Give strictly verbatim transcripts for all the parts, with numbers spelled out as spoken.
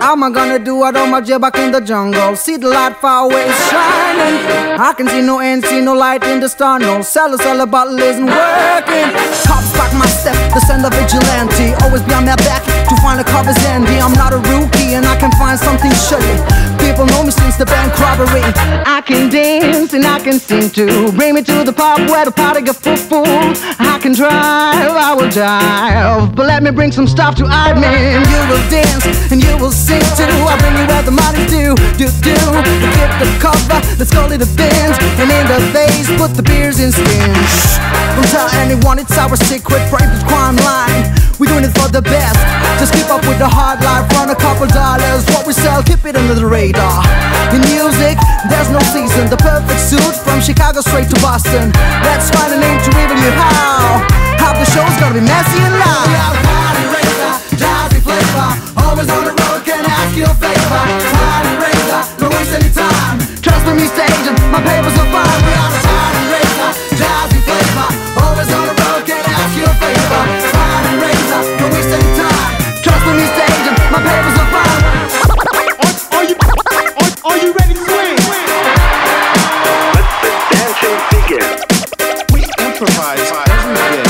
How am I gonna do it on my jet back in the jungle? See the light far away shining. I can see no end, see no light in the star. No cellar, cellar bottle isn't working. Cops back my step, the sender vigilante. Always be on my back to find the covers handy. I'm not a rookie and I can find something shitty. People know me since the bank robbery. I can dance and I can sing too. Bring me to the pub where the party get full full. I can drive, I will drive, but let me bring some stuff to hide me. And you will dance and you will sing too. I'll bring you where the money do, do, do. Get the cover, let's call it a dance. And in the vase, put the beers in skins. Don't tell anyone it's our secret private crime line. We're doing it for the best. Just keep up with the hard life, run a couple dollars. What we sell, keep it under the radar. In music, there's no season. The perfect suit from Chicago straight to Boston. Let's find a name to reveal you how. How the show's gonna be messy and loud. We are a party raiser, jazzy flavor. Always on the road, can I ask you a favor? Party raiser, don't waste any time. Trust me, Mister Agent, my papers are fine. We are a party raiser, jazzy flavor. Always on the road, can I ask you a favor? Party raiser, don't waste any time. Trust me, Mister Agent, my papers are fine. Are, are you are, are you ready to swing? Let the dancing begin. We improvise every day.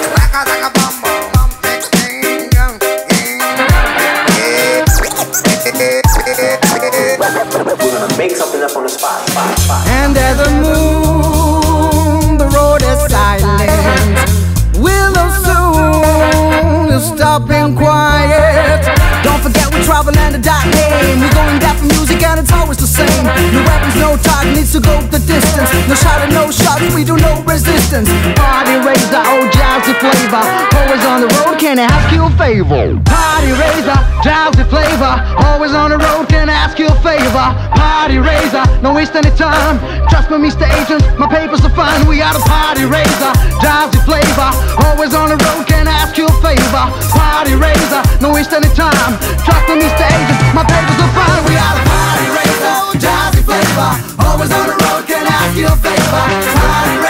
We're gonna make something up on the spot. spot, spot. And there's a moon, the road is silent. Willow soon is stopping quiet. Don't forget we travel and the dot name. We're going down for music and it's always the same. No weapons, no talk, needs to go the distance. No shot and no shots, we do no resistance. Party raiser, old jazzy flavor. Always on the road, can I ask you a favor? Party raiser, jazzy flavor. Always on the road, can I ask you a favor? Party raiser, don't waste any time. Trust me, Mister Agent, my papers are fine. We are the party raiser, jazzy flavor. Always on the road, can I ask you a favor? Party raiser, don't waste any time. Trust me, Mister Agent, my papers are fine. We are the party raiser, jazzy flavor. Always on the road, can I ask you a favor? Party